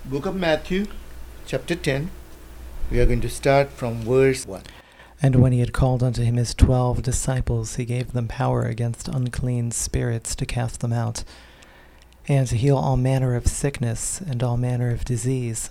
Book of Matthew, chapter 10. We are going to start from verse 1. And when he had called unto him his 12 disciples, he gave them power against unclean spirits to cast them out, and to heal all manner of sickness and all manner of disease.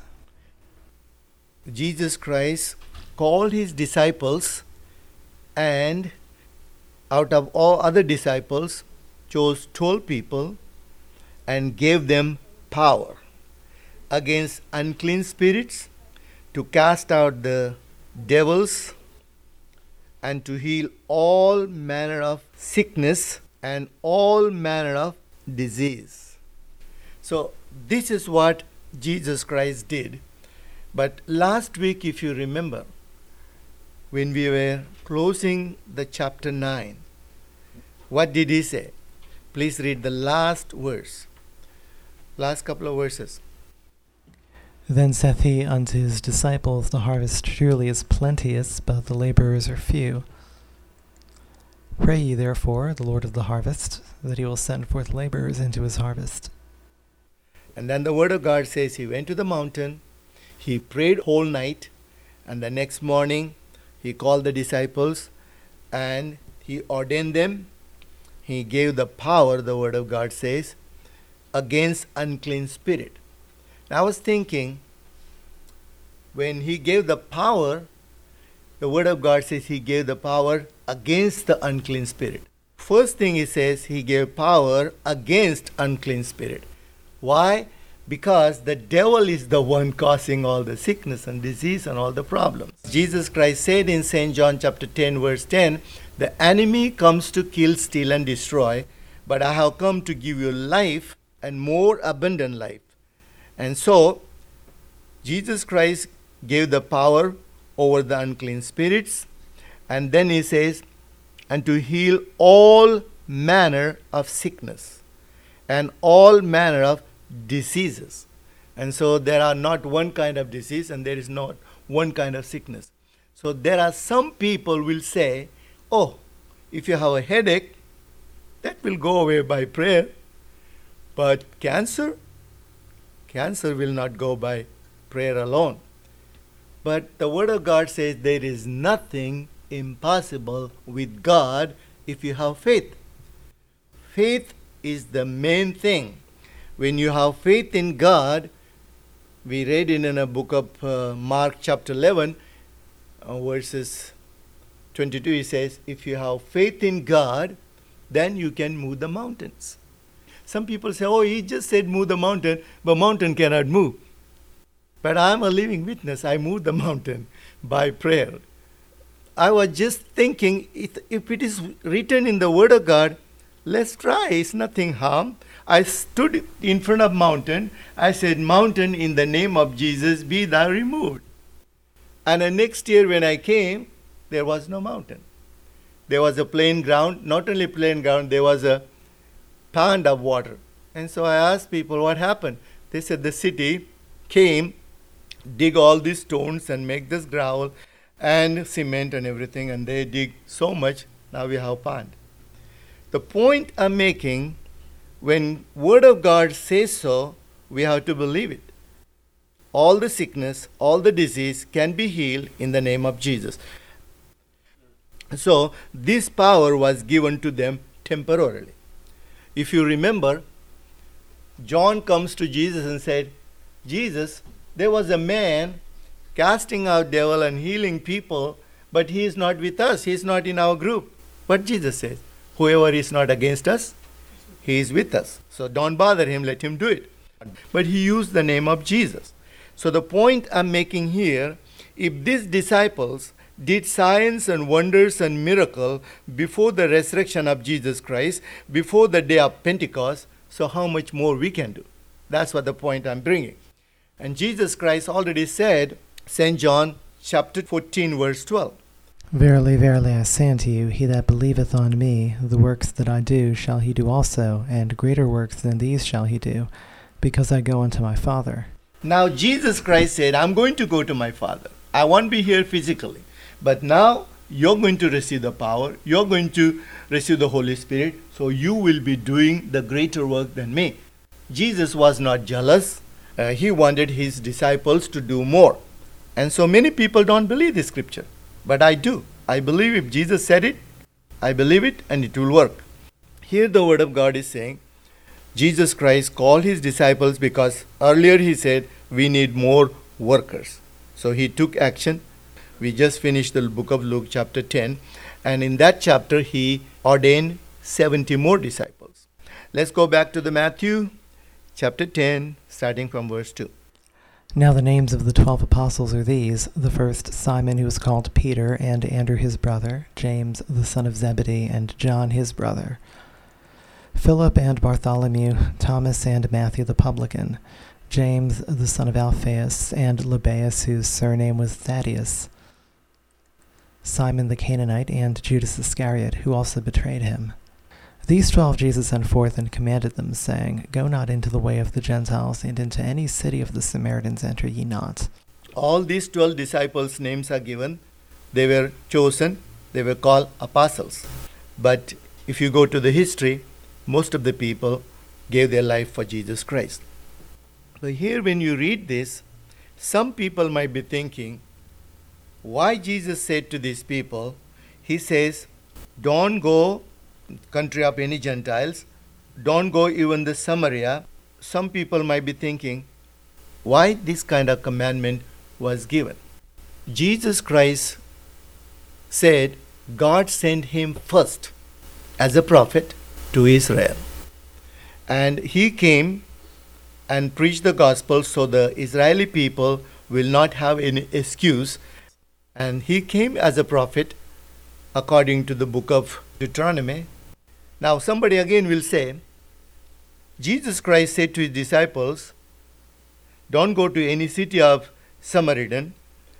Jesus Christ called his disciples, and out of all other disciples, chose 12 people and gave them power against unclean spirits, to cast out the devils, and to heal all manner of sickness and all manner of disease. So this is what Jesus Christ did. But last week, if you remember, when we were closing the chapter 9, what did he say? Please read the last verse. Last couple of verses. Then saith he unto his disciples, The harvest truly is plenteous, but the laborers are few. Pray ye therefore the Lord of the harvest, that he will send forth laborers into his harvest. And then the word of God says he went to the mountain, he prayed whole night, and the next morning he called the disciples and he ordained them. He gave the power, the word of God says, against unclean spirit. I was thinking, when he gave the power, the word of God says he gave the power against the unclean spirit. First thing he says, he gave power against unclean spirit. Why? Because the devil is the one causing all the sickness and disease and all the problems. Jesus Christ said in St. John chapter 10 verse 10, the enemy comes to kill, steal and destroy, but I have come to give you life and more abundant life. And so, Jesus Christ gave the power over the unclean spirits. And then he says, and to heal all manner of sickness and all manner of diseases. And so there are not one kind of disease and there is not one kind of sickness. So there are some people will say, oh, if you have a headache, that will go away by prayer. But cancer will not go by prayer alone. But the word of God says there is nothing impossible with God if you have faith. Faith is the main thing. When you have faith in God, we read in a book of Mark chapter 11, verses 22, he says, if you have faith in God, then you can move the mountains. Some people say, oh, he just said move the mountain, but mountain cannot move. But I am a living witness. I moved the mountain by prayer. I was just thinking, if it is written in the Word of God, let's try. It's nothing harm. I stood in front of mountain. I said, mountain, in the name of Jesus, be thou removed. And the next year when I came, there was no mountain. There was a plain ground. Not only plain ground, there was a pond of water. And so I asked people what happened. They said the city came, dig all these stones and make this gravel and cement and everything, and they dig so much, now we have pond. The point I'm making, when word of God says so, we have to believe it. All the sickness, all the disease can be healed in the name of Jesus. So this power was given to them temporarily. If you remember, John comes to Jesus and said, Jesus, there was a man casting out devil and healing people, but he is not with us. He is not in our group. But Jesus says, whoever is not against us, he is with us. So don't bother him, let him do it. But he used the name of Jesus. So the point I'm making here, if these disciples did signs and wonders and miracle before the resurrection of Jesus Christ, before the day of Pentecost, so how much more we can do? That's what the point I'm bringing. And Jesus Christ already said, St. John chapter 14 verse 12. Verily, verily, I say unto you, he that believeth on me, the works that I do shall he do also, and greater works than these shall he do, because I go unto my Father. Now Jesus Christ said, I'm going to go to my Father. I won't be here physically. But now you're going to receive the power. You're going to receive the Holy Spirit. So you will be doing the greater work than me. Jesus was not jealous He wanted his disciples to do more. And so many people don't believe this scripture. But I do. I believe if Jesus said it, I believe it and it will work. Here the word of God is saying, Jesus Christ called his disciples because earlier he said we need more workers. So he took action. We just finished the book of Luke chapter 10, and in that chapter he ordained 70 more disciples. Let's go back to the Matthew chapter 10, starting from verse 2. Now the names of the 12 apostles are these: the first, Simon, who was called Peter, and Andrew his brother, James the son of Zebedee, and John his brother, Philip and Bartholomew, Thomas and Matthew the publican, James the son of Alphaeus, and Lebbaeus, whose surname was Thaddeus, Simon the Canaanite, and Judas Iscariot, who also betrayed him. These 12 Jesus sent forth and commanded them, saying, Go not into the way of the Gentiles, and into any city of the Samaritans enter ye not. All these 12 disciples' names are given. They were chosen. They were called apostles. But if you go to the history, most of the people gave their life for Jesus Christ. But here when you read this, some people might be thinking, why Jesus said to these people, he says, don't go country of any Gentiles, don't go even the Samaria. Some people might be thinking, why this kind of commandment was given? Jesus Christ said God sent him first as a prophet to Israel. And he came and preached the gospel so the Israeli people will not have any excuse. And he came as a prophet according to the book of Deuteronomy. Now somebody again will say, Jesus Christ said to his disciples, don't go to any city of Samaritan.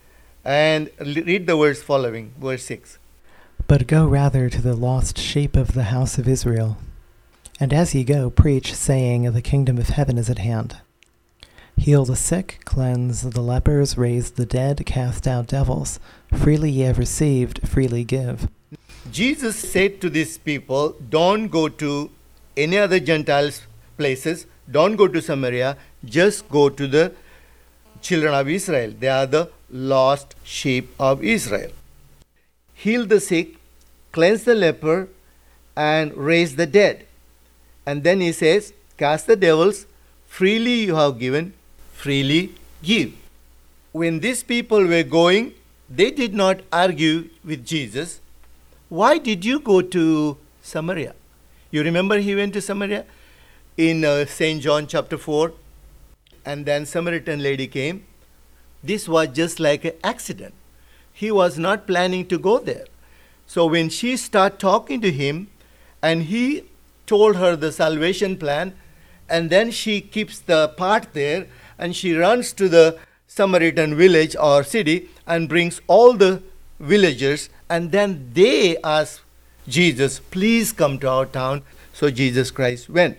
And read the verse following, verse 6. But go rather to the lost sheep of the house of Israel. And as ye go, preach, saying, The kingdom of heaven is at hand. Heal the sick, cleanse the lepers, raise the dead, cast out devils. Freely ye have received, freely give. Jesus said to these people, don't go to any other Gentiles places, don't go to Samaria, just go to the children of Israel. They are the lost sheep of Israel. Heal the sick, cleanse the leper, and raise the dead. And then he says, cast the devils, freely you have given, freely give. When these people were going, they did not argue with Jesus. Why did you go to Samaria? You remember he went to Samaria in St. John chapter 4, and then Samaritan lady came. This was just like an accident. He was not planning to go there. So when she started talking to him, and he told her the salvation plan, and then she keeps the part there, and she runs to the Samaritan village or city and brings all the villagers, and then they ask Jesus, please come to our town. So Jesus Christ went.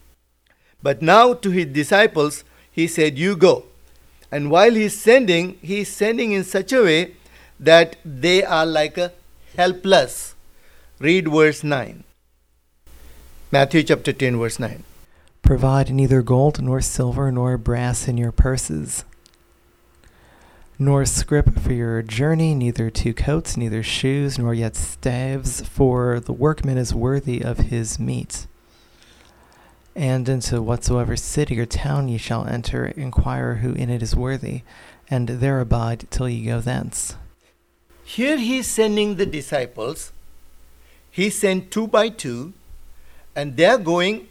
But now to his disciples, he said, you go. And while he's sending in such a way that they are like a helpless. Read verse 9. Matthew chapter 10, verse 9. Provide neither gold nor silver nor brass in your purses, nor scrip for your journey, neither two coats, neither shoes, nor yet staves, for the workman is worthy of his meat. And into whatsoever city or town ye shall enter, inquire who in it is worthy, and there abide till ye go thence. Here he is sending the disciples. He sent 2 by 2, and they are going.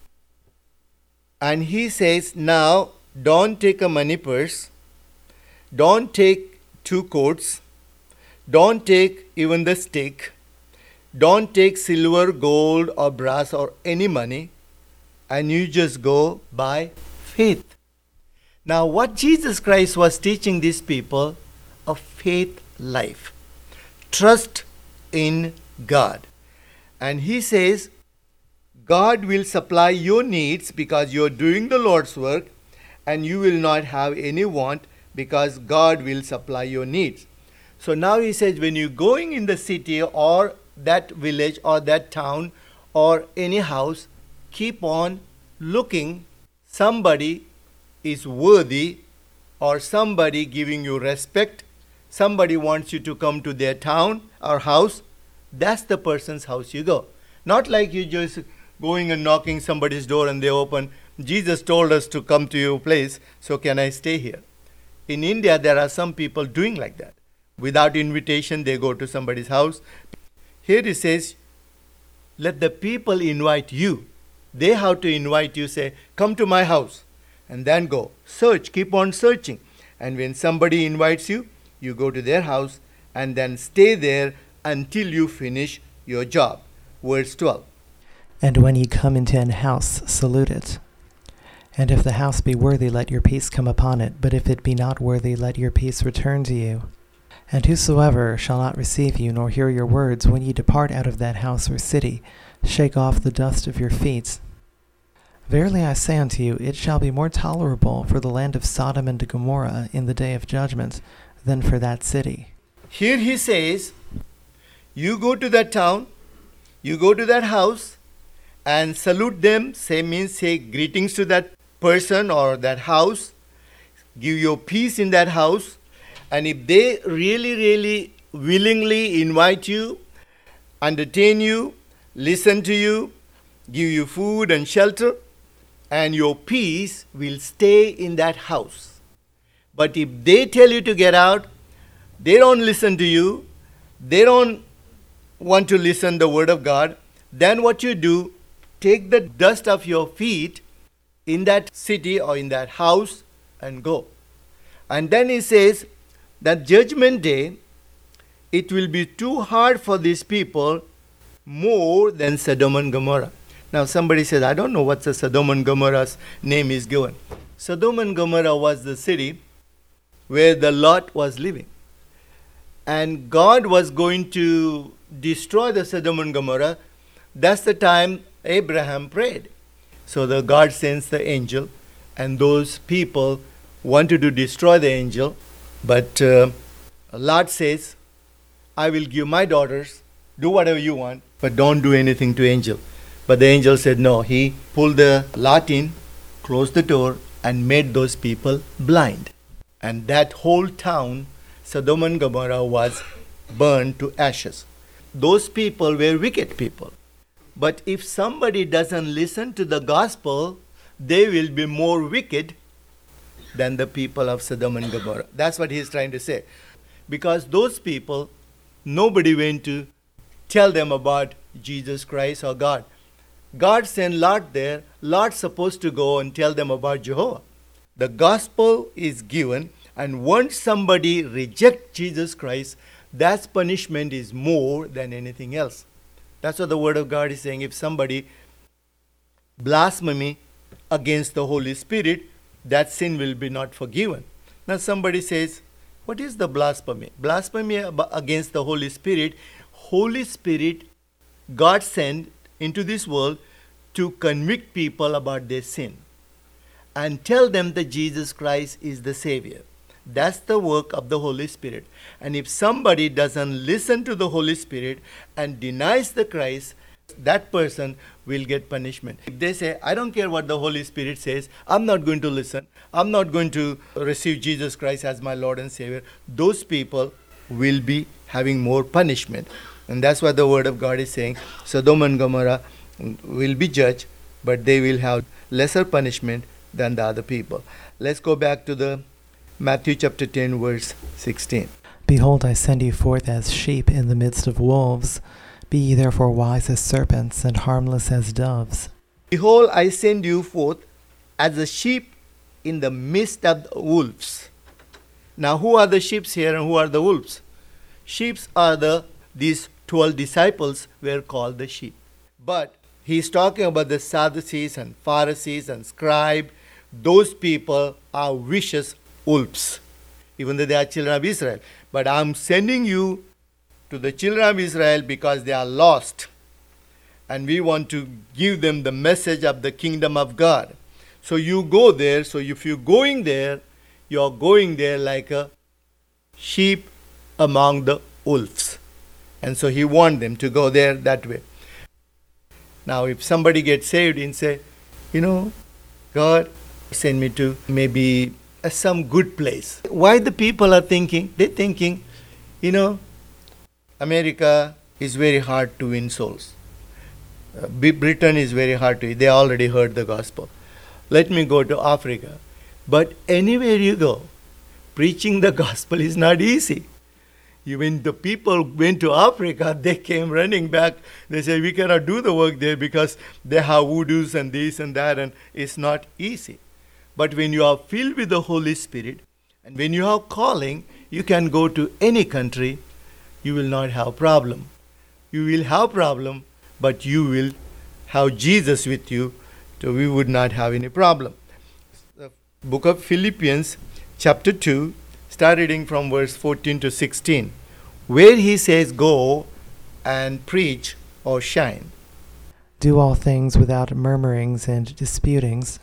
And he says, now don't take a money purse, don't take 2 coats, don't take even the stick, don't take silver, gold, or brass, or any money, and you just go by faith. Now what Jesus Christ was teaching these people, a faith life. Trust in God. And he says, God will supply your needs because you are doing the Lord's work, and you will not have any want because God will supply your needs. So now he says, when you're going in the city or that village or that town or any house, keep on looking somebody is worthy, or somebody giving you respect, somebody wants you to come to their town or house, that's the person's house you go. Not like you just going and knocking somebody's door and they open. Jesus told us to come to your place, so can I stay here? In India, there are some people doing like that. Without invitation, they go to somebody's house. Here it says, let the people invite you. They have to invite you, say, come to my house. And then go. Search, keep on searching. And when somebody invites you, you go to their house and then stay there until you finish your job. Verse 12. And when ye come into an house, salute it. And if the house be worthy, let your peace come upon it. But if it be not worthy, let your peace return to you. And whosoever shall not receive you, nor hear your words, when ye depart out of that house or city, shake off the dust of your feet. Verily I say unto you, it shall be more tolerable for the land of Sodom and Gomorrah in the day of judgment than for that city. Here he says, you go to that town, you go to that house, and salute them. Say greetings to that person or that house. Give your peace in that house. And if they really willingly invite you, entertain you, listen to you, give you food and shelter, and your peace will stay in that house. But if they tell you to get out, they don't listen to you, they don't want to listen the word of God, then what you do, take the dust of your feet in that city or in that house and go. And then he says that judgment day, it will be too hard for these people more than Sodom and Gomorrah. Now somebody says, I don't know what's the Sodom and Gomorrah's name is given. Sodom and Gomorrah was the city where the Lot was living. And God was going to destroy the Sodom and Gomorrah. That's the time Abraham prayed. So the God sends the angel, and those people wanted to destroy the angel. But Lot says, I will give my daughters, do whatever you want, but don't do anything to angel. But the angel said no. He pulled the Lot in, closed the door, and made those people blind. And that whole town, Sodom and Gomorrah, was burned to ashes. Those people were wicked people. But if somebody doesn't listen to the gospel, they will be more wicked than the people of Sodom and Gomorrah. That's what he's trying to say. Because those people, nobody went to tell them about Jesus Christ or God. God sent Lot there. Lot's supposed to go and tell them about Jehovah. The gospel is given, and once somebody rejects Jesus Christ, that punishment is more than anything else. That's what the word of God is saying. If somebody blasphemes against the Holy Spirit, that sin will be not forgiven. Now somebody says, what is the blasphemy? Blasphemy against the Holy Spirit. Holy Spirit, God sent into this world to convict people about their sin and tell them that Jesus Christ is the Savior. That's the work of the Holy Spirit. And if somebody doesn't listen to the Holy Spirit and denies the Christ, that person will get punishment. If they say, I don't care what the Holy Spirit says, I'm not going to listen, I'm not going to receive Jesus Christ as my Lord and Savior, those people will be having more punishment. And that's what the word of God is saying. Sodom and Gomorrah will be judged, but they will have lesser punishment than the other people. Let's go back to the Matthew chapter 10, verse 16. Behold, I send you forth as sheep in the midst of wolves. Be ye therefore wise as serpents, and harmless as doves. Behold, I send you forth as a sheep in the midst of the wolves. Now, who are the sheep here and who are the wolves? Sheep are these 12 disciples were called the sheep. But he's talking about the Sadducees and Pharisees and scribes. Those people are vicious wolves, even though they are children of Israel. But I'm sending you to the children of Israel because they are lost. And we want to give them the message of the kingdom of God. So you go there. So if you're going there, you're going there like a sheep among the wolves. And so he wants them to go there that way. Now if somebody gets saved and say, God, send me to maybe some good place. Why the people are thinking? They're thinking, America is very hard to win souls. Britain is very hard to. They already heard the gospel. Let me go to Africa. But anywhere you go, preaching the gospel is not easy. When the people went to Africa, they came running back. They said, we cannot do the work there because they have voodoos and this and that, and it's not easy. But when you are filled with the Holy Spirit, and when you have calling, you can go to any country. You will not have problem. You will have problem, but you will have Jesus with you, so we would not have any problem. The book of Philippians, chapter 2, start reading from verse 14 to 16, where he says, go and preach or shine. Do all things without murmurings and disputings,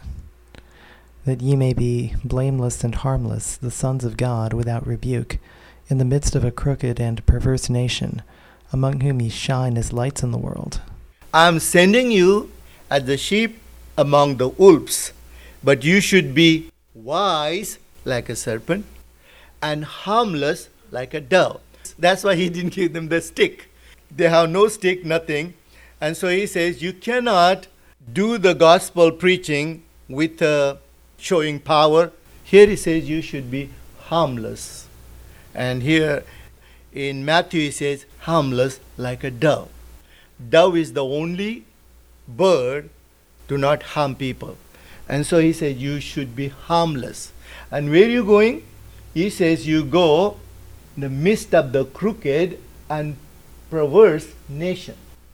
that ye may be blameless and harmless, the sons of God, without rebuke, in the midst of a crooked and perverse nation, among whom ye shine as lights in the world. I am sending you as the sheep among the wolves, but you should be wise like a serpent and harmless like a dove. That's why he didn't give them the stick. They have no stick, nothing. And so he says, you cannot do the gospel preaching with showing power. Here he says you should be harmless. And here in Matthew he says, harmless like a dove. Dove is the only bird do not harm people. And so he says you should be harmless. And where are you going? He says you go in the midst of the crooked and perverse nation.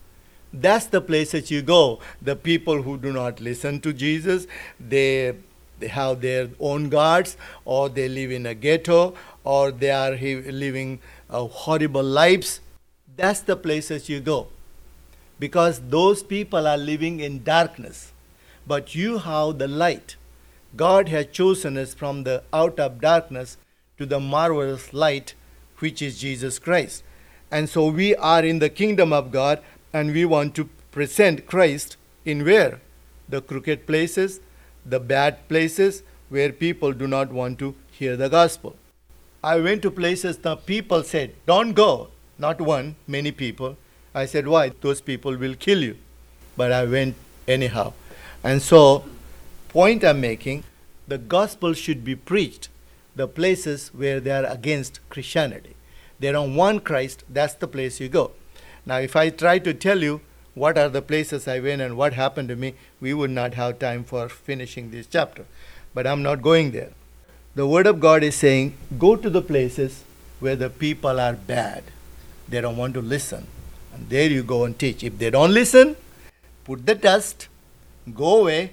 That's the place that you go. The people who do not listen to Jesus, they have their own gods, or they live in a ghetto, or they are living horrible lives. That's the places you go. Because those people are living in darkness. But you have the light. God has chosen us from the out of darkness to the marvelous light, which is Jesus Christ. And so we are in the kingdom of God, and we want to present Christ in where? The crooked places, the bad places where people do not want to hear the gospel. I went to places the people said, don't go. Not one, many people. I said, why? Those people will kill you. But I went anyhow. And so, point I'm making, the gospel should be preached the places where they are against Christianity. They don't want Christ, that's the place you go. Now, if I try to tell you what are the places I went and what happened to me, we would not have time for finishing this chapter. But I'm not going there. The Word of God is saying, go to the places where the people are bad. They don't want to listen. And there you go and teach. If they don't listen, put the dust, go away.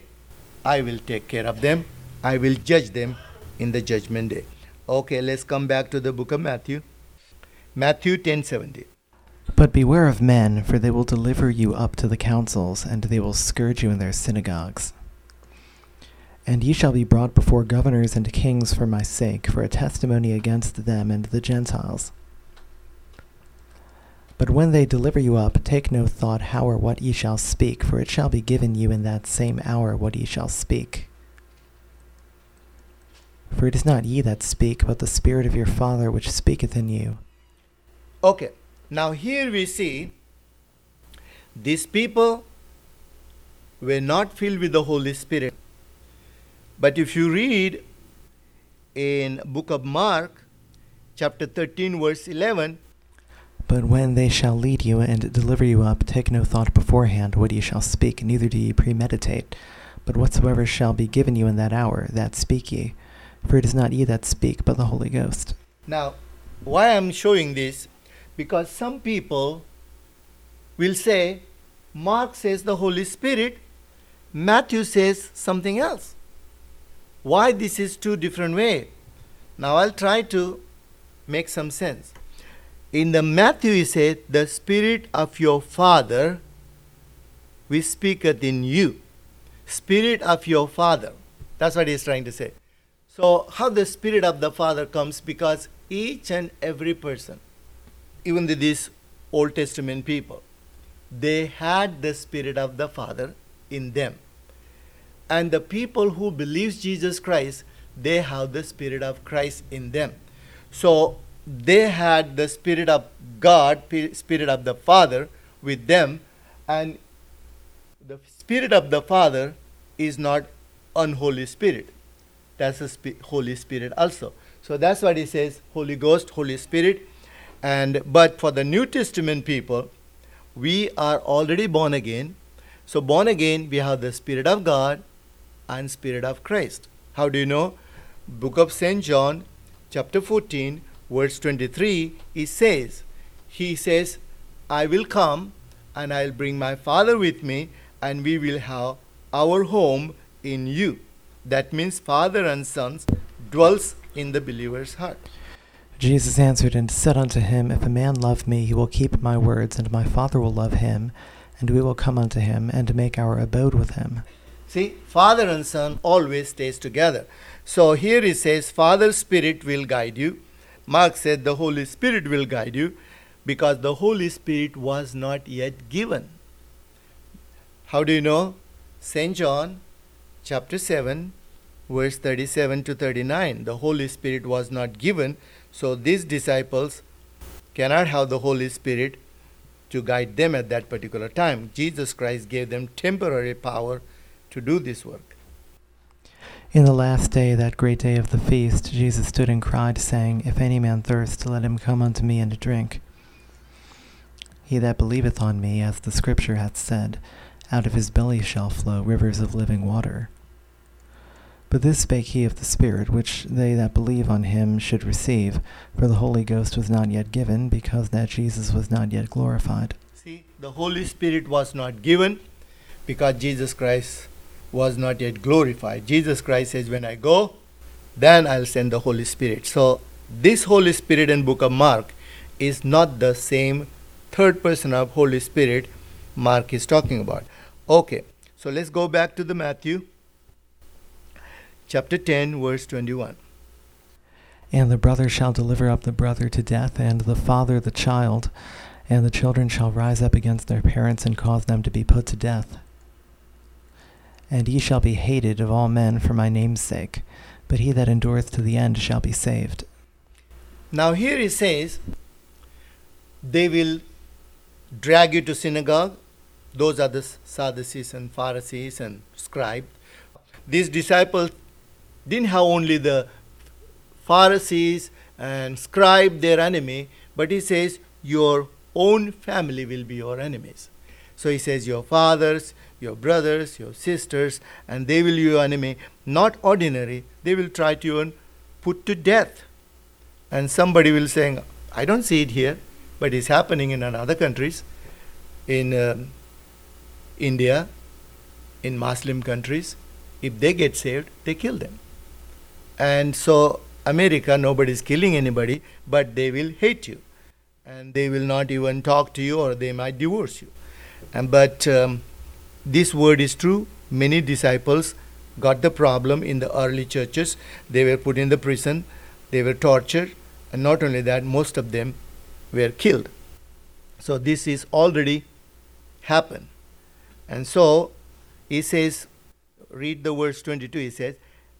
I will take care of them. I will judge them in the judgment day. Okay, let's come back to the book of Matthew. Matthew 10:70. But beware of men, for they will deliver you up to the councils, and they will scourge you in their synagogues. And ye shall be brought before governors and kings for my sake, for a testimony against them and the Gentiles. But when they deliver you up, take no thought how or what ye shall speak, for it shall be given you in that same hour what ye shall speak. For it is not ye that speak, but the Spirit of your Father which speaketh in you. Okay, now here we see these people were not filled with the Holy Spirit. But if you read in book of Mark, chapter 13, verse 11, But when they shall lead you and deliver you up, take no thought beforehand what ye shall speak, neither do ye premeditate. But whatsoever shall be given you in that hour, that speak ye. For it is not ye that speak, but the Holy Ghost. Now, why I'm showing this? Because some people will say, Mark says the Holy Spirit, Matthew says something else. Why this is two different ways? Now I'll try to make some sense. In the Matthew he said, the Spirit of your Father which speaketh in you. Spirit of your Father. That's what he's trying to say. So how the Spirit of the Father comes? Because each and every person, even these Old Testament people, they had the Spirit of the Father in them. And the people who believes Jesus Christ, they have the Spirit of Christ in them. So they had the Spirit of God, Spirit of the Father with them, and the Spirit of the Father is not unholy Spirit. That's the Holy Spirit also. So that's what he says, Holy Ghost, Holy Spirit. But for the New Testament people, we are already born again. So born again, we have the Spirit of God and Spirit of Christ. How do you know? Book of St. John, chapter 14, verse 23, he says, I will come and I'll bring my Father with me, and we will have our home in you. That means Father and Son dwells in the believer's heart. Jesus answered and said unto him, If a man love me, he will keep my words, and my Father will love him, and we will come unto him, and make our abode with him. See, Father and Son always stays together. So here he says, Father's Spirit will guide you. Mark said the Holy Spirit will guide you, because the Holy Spirit was not yet given. How do you know? St. John chapter 7, verse 37 to 39. The Holy Spirit was not given, so these disciples cannot have the Holy Spirit to guide them at that particular time. Jesus Christ gave them temporary power to do this work. In the last day, that great day of the feast, Jesus stood and cried, saying, If any man thirst, let him come unto me and drink. He that believeth on me, as the Scripture hath said, out of his belly shall flow rivers of living water. But this spake he of the Spirit, which they that believe on him should receive, for the Holy Ghost was not yet given, because that Jesus was not yet glorified. See, the Holy Spirit was not given, because Jesus Christ was not yet glorified. Jesus Christ says, when I go, then I'll send the Holy Spirit. So this Holy Spirit in book of Mark is not the same third person of Holy Spirit Mark is talking about. Okay, so let's go back to the Matthew chapter 10, verse 21. And the brother shall deliver up the brother to death, and the father the child, and the children shall rise up against their parents and cause them to be put to death. And ye shall be hated of all men for my name's sake, but he that endureth to the end shall be saved. Now here he says, they will drag you to synagogue. Those are the Sadducees and Pharisees and scribes. These disciples didn't have only the Pharisees and scribe their enemy, but he says, your own family will be your enemies. So he says, your fathers, your brothers, your sisters, and they will be your enemy. Not ordinary. They will try to even put to death. And somebody will say, I don't see it here, but it's happening in other countries, in India, in Muslim countries. If they get saved, they kill them. And so America, nobody's killing anybody, but they will hate you. And they will not even talk to you, or they might divorce you. But this word is true. Many disciples got the problem in the early churches. They were put in the prison. They were tortured. And not only that, most of them were killed. So this is already happened. And so he says, read the verse 22, he says,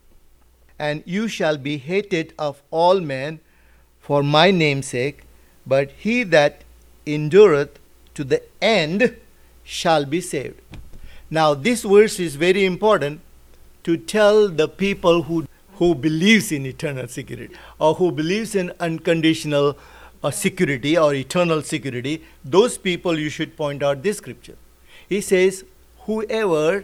and you shall be hated of all men for my name's sake, but he that endureth to the end shall be saved. Now this verse is very important to tell the people who believes in eternal security, or who believes in unconditional security or eternal security. Those people you should point out this scripture. He says, whoever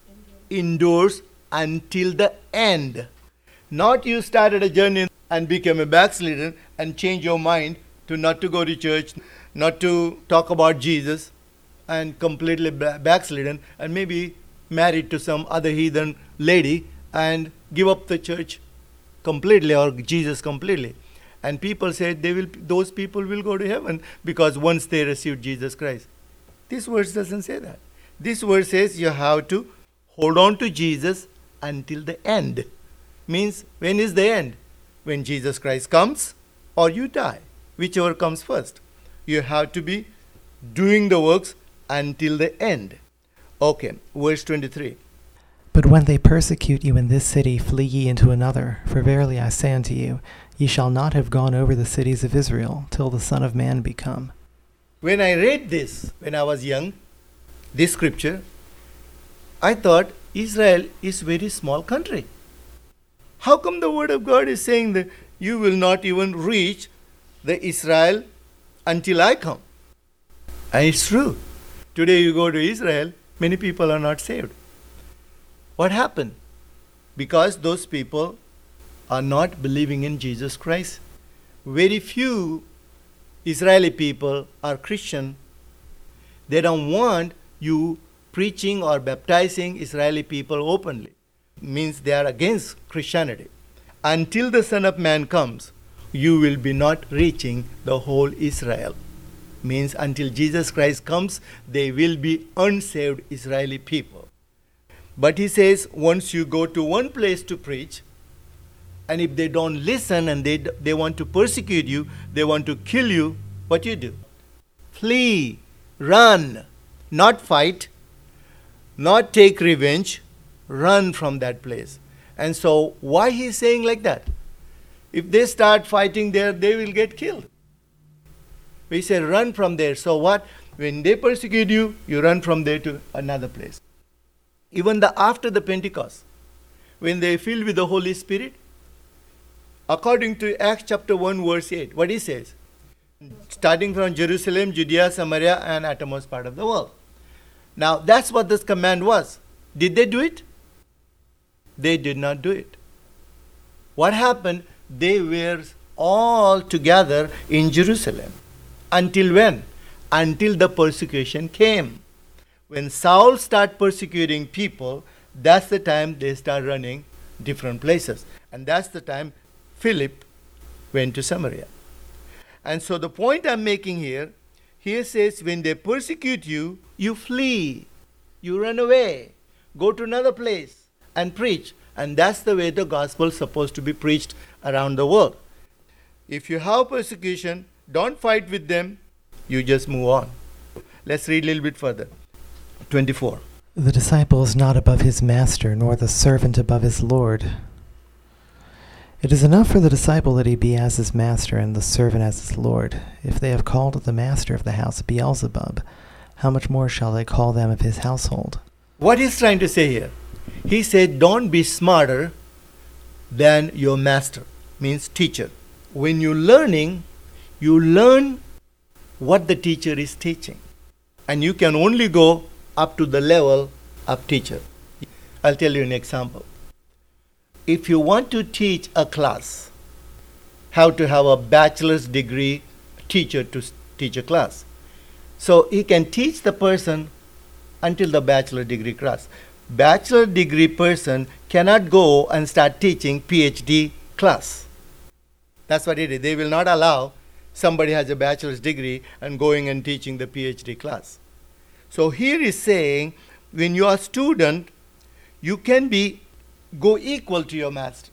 endures until the end. Not you started a journey and became a backslider and change your mind to not to go to church, not to talk about Jesus, and completely backslidden, and maybe married to some other heathen lady and give up the church completely, or Jesus completely. And people said those people will go to heaven because once they received Jesus Christ. This verse doesn't say that. This verse says you have to hold on to Jesus until the end. Means, when is the end? When Jesus Christ comes or you die, whichever comes first. You have to be doing the works until the end. Okay, verse 23. But when they persecute you in this city, flee ye into another. For verily I say unto you, ye shall not have gone over the cities of Israel, till the Son of Man be come. When I read this, when I was young, this scripture, I thought Israel is a very small country. How come the word of God is saying that you will not even reach the Israel until I come? And it's true. Today you go to Israel, many people are not saved. What happened? Because those people are not believing in Jesus Christ. Very few Israeli people are Christian. They don't want you preaching or baptizing Israeli people openly. Means they are against Christianity. Until the Son of Man comes, you will be not reaching the whole Israel. Means until Jesus Christ comes, they will be unsaved Israeli people. But he says, once you go to one place to preach, and if they don't listen and they want to persecute you, they want to kill you, what you do? Flee, run, not fight, not take revenge, run from that place. And so why he's saying like that? If they start fighting there, they will get killed. We say run from there. So what? When they persecute you, you run from there to another place. Even after the Pentecost, when they filled with the Holy Spirit, according to Acts chapter 1 verse 8, what he says? Starting from Jerusalem, Judea, Samaria, and uttermost part of the world. Now that's what this command was. Did they do it? They did not do it. What happened? They were all together in Jerusalem. Until when? Until the persecution came. When Saul started persecuting people, that's the time they start running different places. And that's the time Philip went to Samaria. And so the point I'm making here says, when they persecute you, you flee, you run away, go to another place and preach. And that's the way the gospel is supposed to be preached around the world. If you have persecution, don't fight with them, you just move on. Let's read a little bit further. 24. The disciple is not above his master, nor the servant above his Lord. It is enough for the disciple that he be as his master, and the servant as his Lord. If they have called the master of the house Beelzebub, how much more shall they call them of his household? What he's trying to say here? He said, don't be smarter than your master, means teacher. When you're learning, you learn what the teacher is teaching. And you can only go up to the level of teacher. I'll tell you an example. If you want to teach a class, how to have a bachelor's degree teacher to teach a class. So he can teach the person until the bachelor degree class. Bachelor degree person cannot go and start teaching PhD class. That's what it is. They will not allow somebody has a bachelor's degree and going and teaching the PhD class. So here is saying, when you are a student, you can go equal to your master.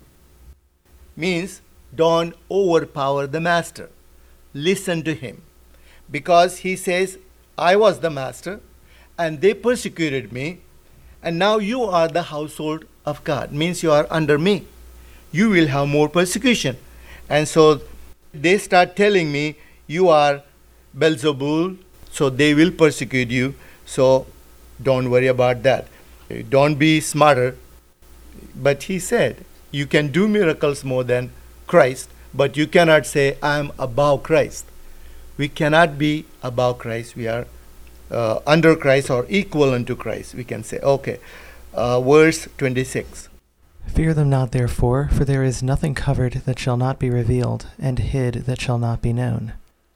Means don't overpower the master. Listen to him. Because he says, I was the master and they persecuted me, and now you are the household of God. Means you are under me. You will have more persecution. And so they start telling me, you are Beelzebul, so they will persecute you. So don't worry about that. Don't be smarter. But he said, you can do miracles more than Christ, but you cannot say, I am above Christ. We cannot be above Christ. We are under Christ or equal unto Christ, we can say. Okay, verse 26. Fear them not, therefore, for there is nothing covered that shall not be revealed, and hid that shall not be known.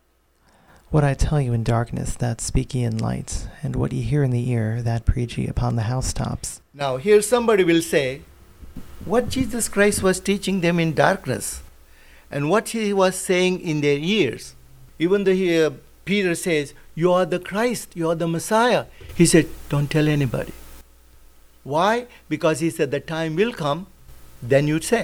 What I tell you in darkness, that speak ye in light, and what ye hear in the ear, that preach ye upon the housetops. Now here somebody will say, what Jesus Christ was teaching them in darkness, and what he was saying in their ears. Even though Peter says, you are the Christ, you are the Messiah. He said, don't tell anybody. Why? Because he said, the time will come, then you say.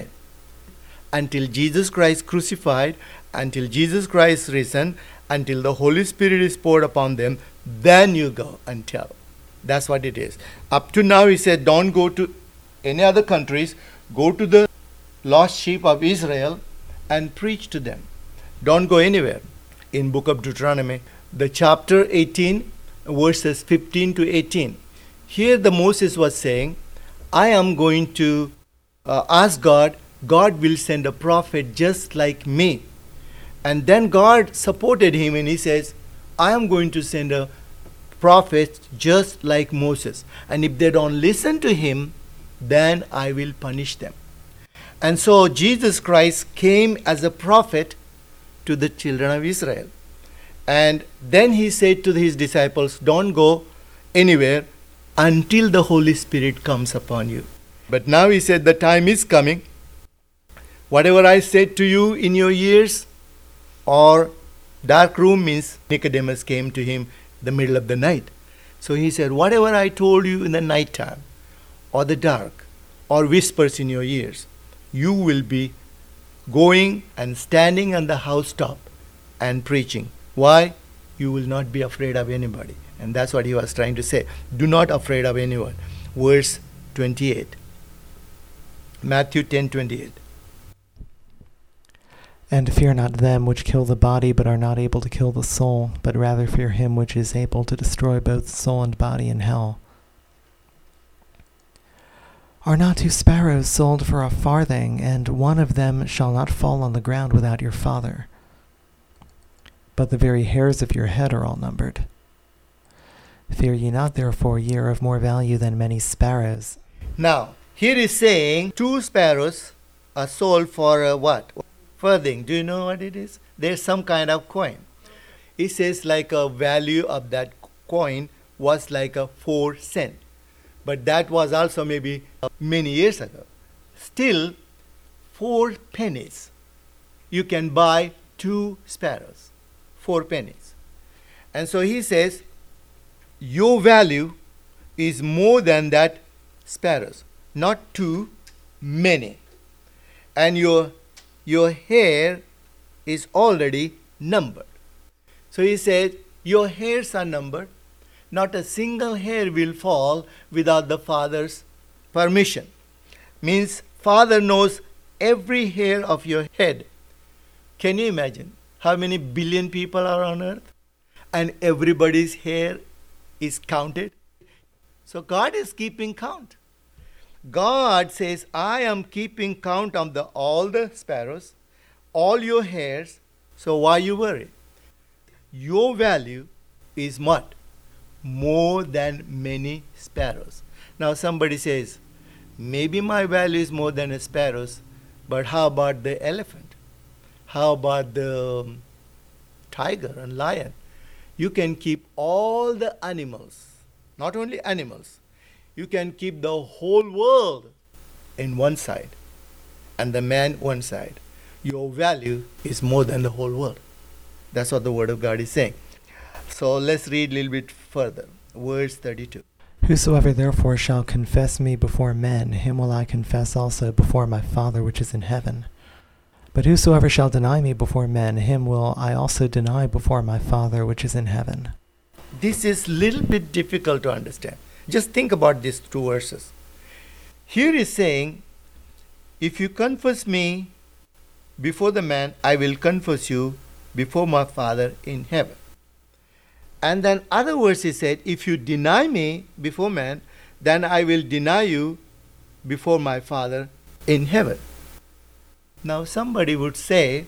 Until Jesus Christ crucified, until Jesus Christ risen, until the Holy Spirit is poured upon them, then you go and tell. That's what it is. Up to now, he said, don't go to any other countries, go to the lost sheep of Israel and preach to them. Don't go anywhere. In book of Deuteronomy, the chapter 18, verses 15 to 18. Here the Moses was saying, I am going to ask God. God will send a prophet just like me. And then God supported him and he says, I am going to send a prophet just like Moses. And if they don't listen to him, then I will punish them. And so Jesus Christ came as a prophet to the children of Israel. And then he said to his disciples, don't go anywhere until the Holy Spirit comes upon you. But now he said, the time is coming. Whatever I said to you in your ears, or dark room means Nicodemus came to him in the middle of the night. So he said, whatever I told you in the night time, or the dark, or whispers in your ears, you will be going and standing on the housetop and preaching. Why? You will not be afraid of anybody. And that's what he was trying to say. Do not afraid of anyone. Verse 28. Matthew 10:28. And fear not them which kill the body, but are not able to kill the soul, but rather fear him which is able to destroy both soul and body in hell. Are not 2 sparrows sold for a farthing, and one of them shall not fall on the ground without your Father? But the very hairs of your head are all numbered. Fear ye not, therefore, ye are of more value than many sparrows. Now, here is saying 2 sparrows are sold for a what? Farthing. Do you know what it is? There's some kind of coin. It says like a value of that coin was like a 4 cent. But that was also maybe many years ago. Still, 4 pennies. You can buy 2 sparrows. 4 pennies. And so he says, your value is more than that sparrows. Not 2, many. And your hair is already numbered. So he said, your hairs are numbered. Not a single hair will fall without the Father's permission. Means Father knows every hair of your head. Can you imagine how many billion people are on earth? And everybody's hair is counted. So God is keeping count. God says, I am keeping count of all the sparrows, all your hairs. So why you worry? Your value is what? More than many sparrows. Now somebody says, maybe my value is more than a sparrows, but how about the elephant? How about the tiger and lion? You can keep all the animals, not only animals. You can keep the whole world in one side and the man one side. Your value is more than the whole world. That's what the Word of God is saying. So let's read a little bit further. Verse 32. Whosoever therefore shall confess me before men, him will I confess also before my Father which is in heaven. But whosoever shall deny me before men, him will I also deny before my Father which is in heaven. This is a little bit difficult to understand. Just think about these 2 verses. Here is saying, if you confess me before the man, I will confess you before my Father in heaven. And then other verse he said, if you deny me before man, then I will deny you before my Father in heaven. Now somebody would say,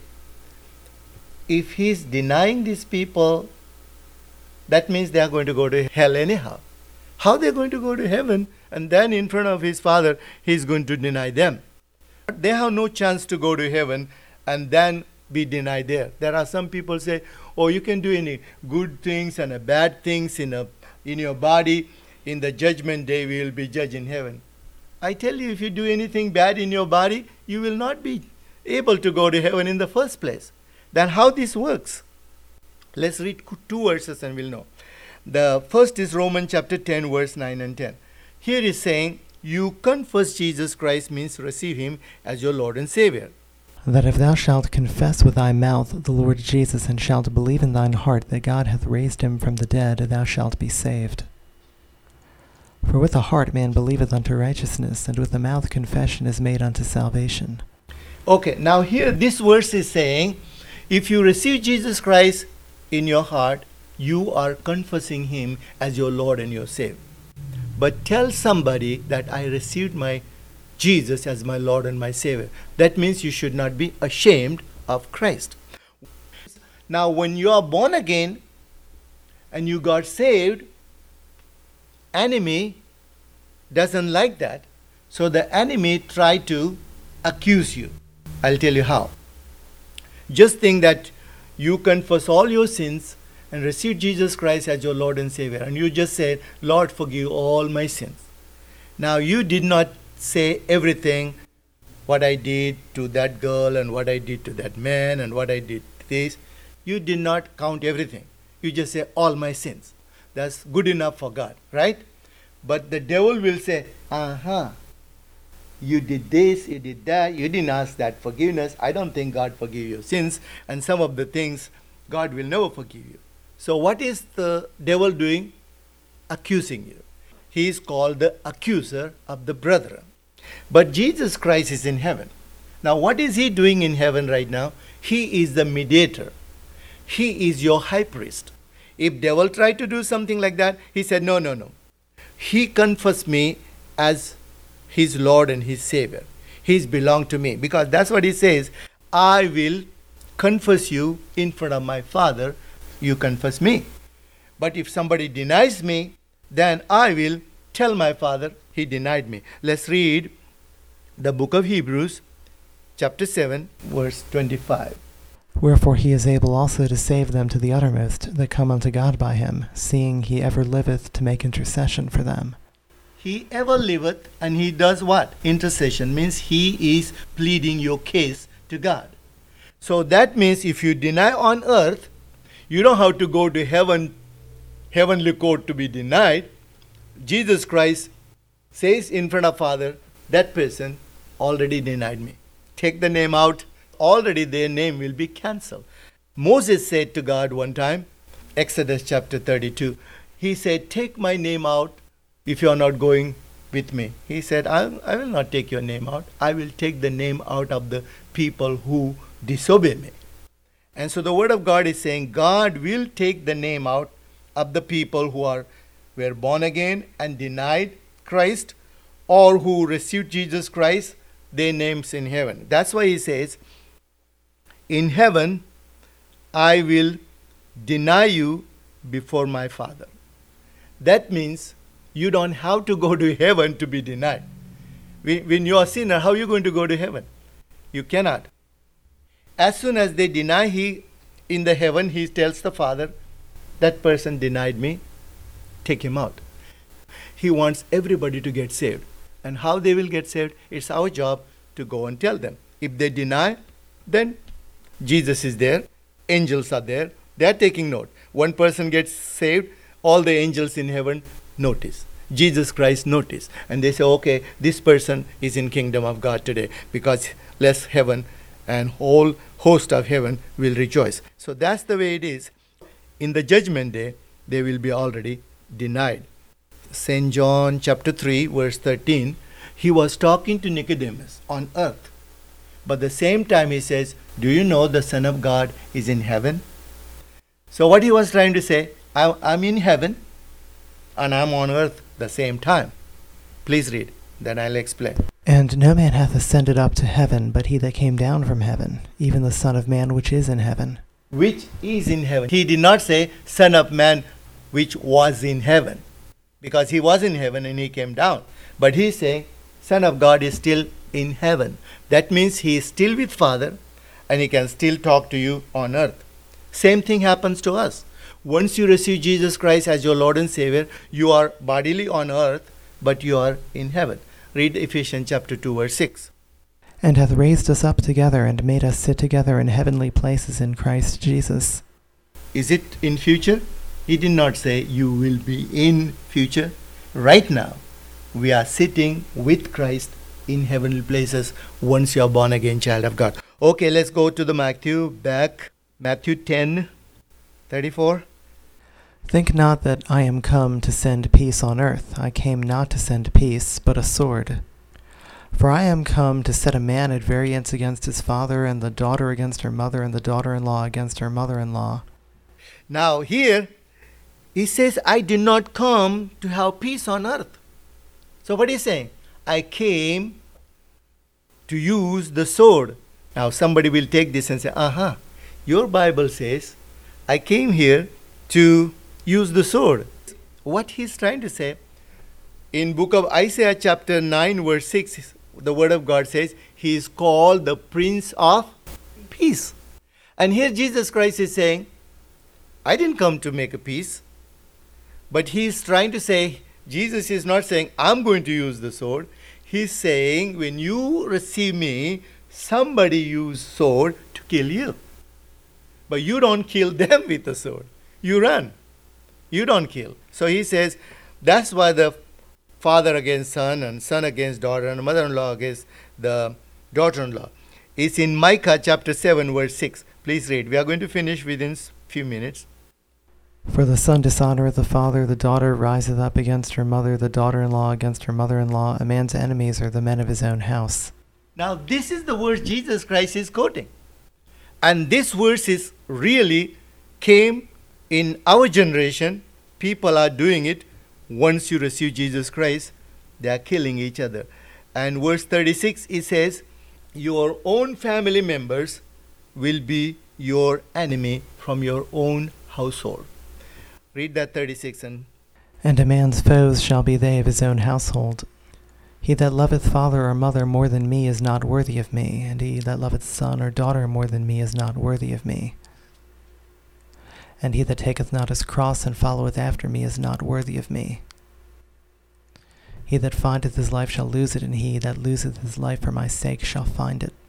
if he's denying these people, that means they are going to go to hell anyhow. How they are going to go to heaven and then in front of his Father he's going to deny them? They have no chance to go to heaven and then be denied there. There are some people say, oh, you can do any good things and bad things in your body. In the judgment day we will be judged in heaven. I tell you, if you do anything bad in your body, you will not be able to go to heaven in the first place. Then how this works? Let's read 2 verses and we'll know. The first is Romans chapter 10, verse 9 and 10. Here is saying, you confess Jesus Christ means receive him as your Lord and Savior. That if thou shalt confess with thy mouth the Lord Jesus, and shalt believe in thine heart that God hath raised him from the dead, thou shalt be saved. For with the heart man believeth unto righteousness, and with the mouth confession is made unto salvation. Okay, now here this verse is saying, if you receive Jesus Christ in your heart, you are confessing Him as your Lord and your Savior. But tell somebody that I received my Jesus as my Lord and my Savior. That means you should not be ashamed of Christ. Now, when you are born again and you got saved, enemy doesn't like that. So the enemy try to accuse you. I'll tell you how. Just think that you confess all your sins and receive Jesus Christ as your Lord and Savior. And you just said, Lord, forgive all my sins. Now, you did not say everything, what I did to that girl and what I did to that man and what I did this. You did not count everything. You just say, all my sins. That's good enough for God, right? But the devil will say, you did this, you did that, you didn't ask that forgiveness. I don't think God forgive your sins. And some of the things God will never forgive you. So what is the devil doing? Accusing you. He is called the accuser of the brethren. But Jesus Christ is in heaven. Now what is He doing in heaven right now? He is the mediator. He is your high priest. If devil tried to do something like that, He said, no. He confessed me as His Lord and His Savior. He's belonged to me. Because that's what He says. I will confess you in front of my Father. You confess me. But if somebody denies me, then I will tell my Father he denied me. Let's read the book of Hebrews, chapter 7, verse 25. Wherefore He is able also to save them to the uttermost that come unto God by Him, seeing He ever liveth to make intercession for them. He ever liveth, and He does what? Intercession means He is pleading your case to God. So that means if you deny on earth, you don't have to go to heavenly court to be denied. Jesus Christ says in front of Father, that person already denied me. Take the name out, already their name will be cancelled. Moses said to God one time, Exodus chapter 32, he said, take my name out if you are not going with me. He said, I will not take your name out. I will take the name out of the people who disobey me. And so the word of God is saying God will take the name out of the people who were born again and denied Christ, or who received Jesus Christ, their names in heaven. That's why He says, in heaven I will deny you before my Father. That means you don't have to go to heaven to be denied. When you are a sinner, how are you going to go to heaven? You cannot. As soon as they deny He in the heaven, He tells the Father, that person denied me, take him out. He wants everybody to get saved. And how they will get saved, it's our job to go and tell them. If they deny, then Jesus is there, angels are there, they are taking note. One person gets saved, all the angels in heaven notice. Jesus Christ notice. And they say, okay, this person is in kingdom of God today, because less heaven and whole host of heaven will rejoice. So that's the way it is. In the judgment day, they will be already denied. St. John chapter 3, verse 13, He was talking to Nicodemus on earth. But at the same time He says, do you know the Son of God is in heaven? So what He was trying to say, I'm in heaven and I'm on earth the same time. Please read, then I'll explain. And no man hath ascended up to heaven, but He that came down from heaven, even the Son of Man which is in heaven. Which is in heaven. He did not say Son of Man which was in heaven, because He was in heaven and He came down. But He is saying Son of God is still in heaven. That means He is still with Father and He can still talk to you on earth. Same thing happens to us. Once you receive Jesus Christ as your Lord and Savior, you are bodily on earth, but you are in heaven. Read Ephesians chapter 2, verse 6. And hath raised us up together, and made us sit together in heavenly places in Christ Jesus. Is it in future? He did not say you will be in future. Right now, we are sitting with Christ in heavenly places once you are born again child of God. Okay, let's go to the Matthew 10, 34. Think not that I am come to send peace on earth. I came not to send peace, but a sword. For I am come to set a man at variance against his father, and the daughter against her mother, and the daughter-in-law against her mother-in-law. Now here, he says, I did not come to have peace on earth. So what is he saying? I came to use the sword. Now somebody will take this and say, your Bible says, I came here to use the sword. What he's trying to say, in book of Isaiah chapter 9 verse 6, the word of God says, he is called the Prince of Peace. And here Jesus Christ is saying, I didn't come to make a peace. But he is trying to say, Jesus is not saying, I'm going to use the sword. He's saying, when you receive me, somebody use sword to kill you. But you don't kill them with the sword. You run. You don't kill. So he says, that's why the father against son, and son against daughter, and mother-in-law against the daughter-in-law. It's in Micah chapter 7 verse 6. Please read. We are going to finish within a few minutes. For the son dishonoreth the father, the daughter riseth up against her mother, the daughter-in-law against her mother-in-law. A man's enemies are the men of his own house. Now this is the verse Jesus Christ is quoting. And this verse is really came in our generation. People are doing it. Once you receive Jesus Christ, they are killing each other. And verse 36, it says, your own family members will be your enemy from your own household. Read that 36 And a man's foes shall be they of his own household. He that loveth father or mother more than me is not worthy of me, and he that loveth son or daughter more than me is not worthy of me. And he that taketh not his cross and followeth after me is not worthy of me. He that findeth his life shall lose it, and he that loseth his life for my sake shall find it.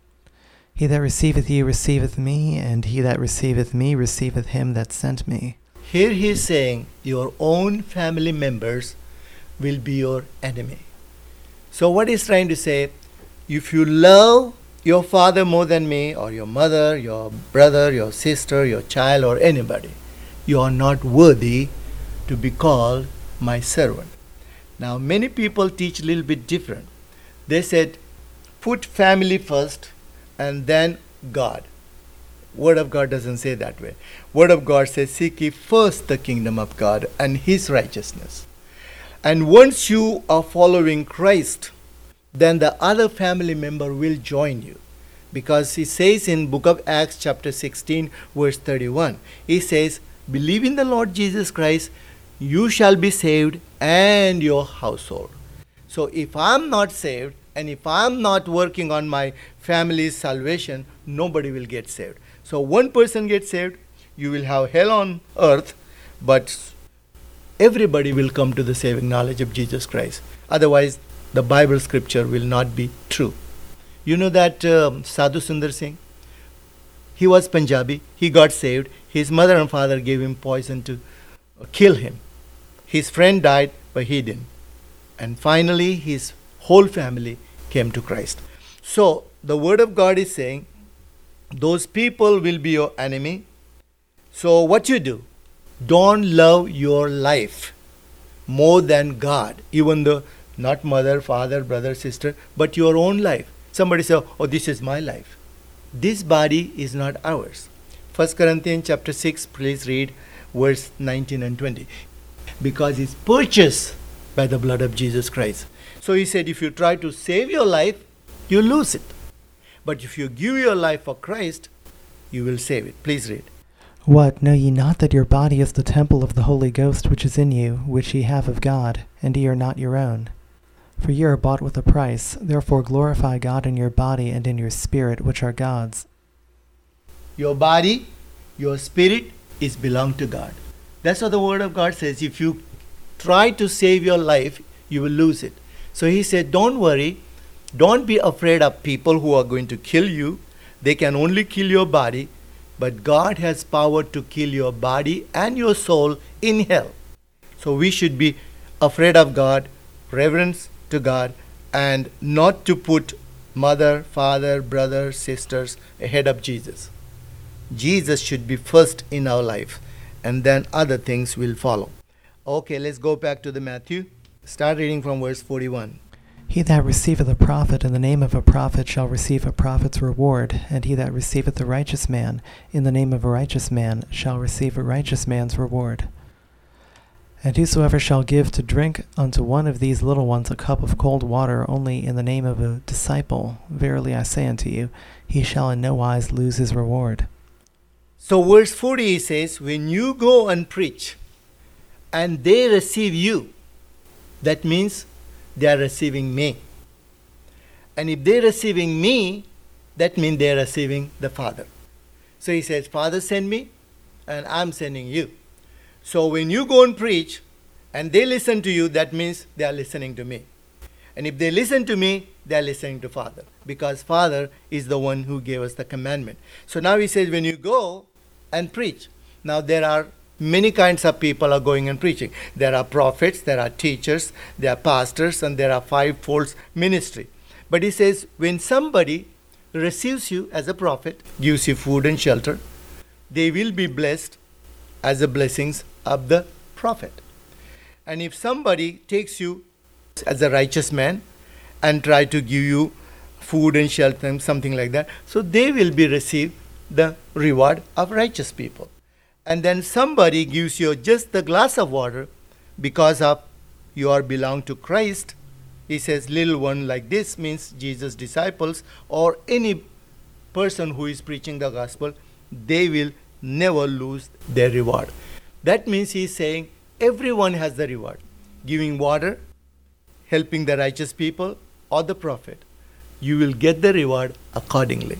He that receiveth you receiveth me, and he that receiveth me receiveth him that sent me. Here he is saying, your own family members will be your enemy. So what he's trying to say, if you love your father more than me, or your mother, your brother, your sister, your child, or anybody, you are not worthy to be called my servant. Now many people teach a little bit different. They said, put family first and then God. Word of God doesn't say that way. Word of God says, seek ye first the kingdom of God and his righteousness. And once you are following Christ, then the other family member will join you. Because he says in book of Acts chapter 16 verse 31, he says, believe in the Lord Jesus Christ, you shall be saved and your household. So if I'm not saved and if I'm not working on my family's salvation, nobody will get saved. So one person gets saved, you will have hell on earth, but everybody will come to the saving knowledge of Jesus Christ. Otherwise, the Bible scripture will not be true. You know that Sadhu Sundar Singh? He was Punjabi. He got saved. His mother and father gave him poison to kill him. His friend died, but he didn't. And finally, his whole family came to Christ. So, the word of God is saying, those people will be your enemy. So, what you do? Don't love your life more than God, even though not mother, father, brother, sister, but your own life. Somebody say, oh, this is my life. This body is not ours. 1 Corinthians chapter 6, please read verse 19 and 20. Because it's purchased by the blood of Jesus Christ. So he said, if you try to save your life, you lose it. But if you give your life for Christ, you will save it. Please read. What, know ye not that your body is the temple of the Holy Ghost which is in you, which ye have of God, and ye are not your own? For ye are bought with a price. Therefore glorify God in your body and in your spirit, which are God's. Your body, your spirit is belong to God. That's what the word of God says. If you try to save your life, you will lose it. So he said, don't worry. Don't be afraid of people who are going to kill you. They can only kill your body. But God has power to kill your body and your soul in hell. So we should be afraid of God, reverence to God, and not to put mother, father, brother, sisters ahead of Jesus. Jesus should be first in our life. and then other things will follow. Okay, let's go back to the Matthew. Start reading from verse 41. He that receiveth a prophet in the name of a prophet shall receive a prophet's reward, and he that receiveth a righteous man in the name of a righteous man shall receive a righteous man's reward. And whosoever shall give to drink unto one of these little ones a cup of cold water only in the name of a disciple, verily I say unto you, he shall in no wise lose his reward. So verse 40 says, when you go and preach, and they receive you, that means they are receiving me. And if they are receiving me, that means they are receiving the Father. So he says, Father send me, and I'm sending you. So when you go and preach, and they listen to you, that means they are listening to me. And if they listen to me, they are listening to Father. Because Father is the one who gave us the commandment. So now he says, when you go and preach. Now there are many kinds of people are going and preaching. There are prophets, there are teachers, there are pastors, and there are fivefold ministry. But he says, when somebody receives you as a prophet, gives you food and shelter, they will be blessed as the blessings of the prophet. And if somebody takes you as a righteous man and try to give you food and shelter and something like that, so they will be receive the reward of righteous people. And then somebody gives you just the glass of water because of you are belong to Christ. He says little one like this means Jesus' disciples or any person who is preaching the gospel, they will never lose their reward. That means he is saying everyone has the reward. Giving water, helping the righteous people or the prophet. You will get the reward accordingly.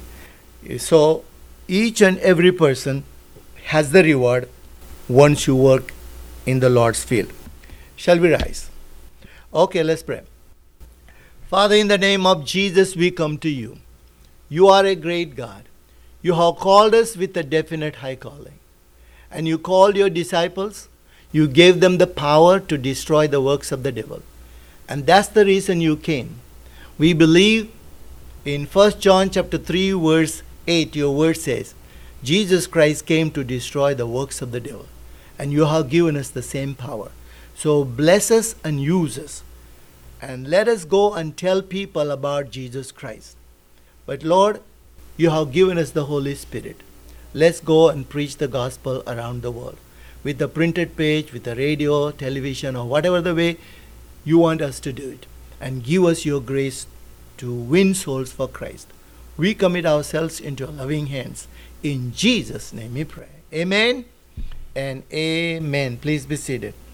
So each and every person has the reward once you work in the Lord's field. Shall we rise? Okay, let's pray. Father, in the name of Jesus, we come to you. You are a great God. You have called us with a definite high calling. And you called your disciples. You gave them the power to destroy the works of the devil. And that's the reason you came. We believe in 1 John chapter 3 verse 8, your word says, Jesus Christ came to destroy the works of the devil. And you have given us the same power. So bless us and use us. And let us go and tell people about Jesus Christ. But Lord, you have given us the Holy Spirit. Let's go and preach the gospel around the world. With the printed page, with the radio, television, or whatever the way you want us to do it. And give us your grace to win souls for Christ. We commit ourselves into your loving hands. In Jesus' name we pray. Amen and amen. Please be seated.